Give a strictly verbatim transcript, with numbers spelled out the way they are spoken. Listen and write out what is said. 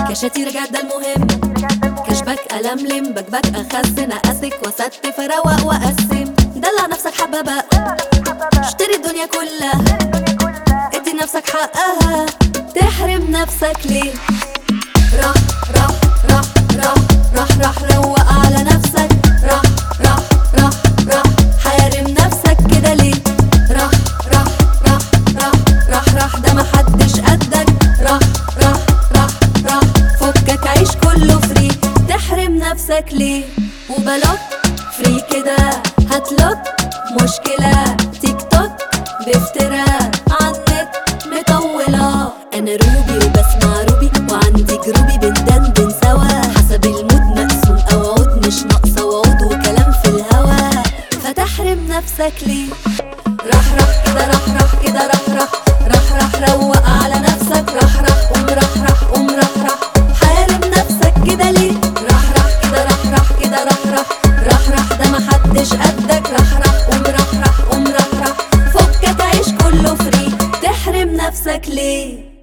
كشتي رجعت ده المهم، كشبك ألملم بكبك أخزن أقاسك وستف أروق وأقسم. دلع نفسك حبة بقى، اشتري الدنيا كلها، ادي نفسك حقها، تحرم نفسك ليه؟ راح راح راح راح راح راح روق على نفسك، راح راح راح راح حارم نفسك كده ليه؟ راح راح راح راح راح راح ده محدش قدك، راح راح راح راح فكك عيش كله فري، تحرم نفسك ليه؟ وبلوك فري كده هتلوك مشكلة، تيك توك بافتراء عنك مطولة. أنا روبي وبسمع روبي وعندي جروبي بندندن سوا، حسب المود مقسوم أو عود مش ناقصة وعود وكلام في الهوا، فتحرم نفسك ليه؟ راح راح كده راح راح كده راح راح راح راح روق على نفسك، راح راح قوم راح راح قوم راح راح حارم نفسك كده ليه؟ راح راح كده راح راح كده راح راح راح راح ده محدش قدك، راح راح قوم راح راح قوم راح راح فكك عيش كله فري، تحرم نفسك ليه؟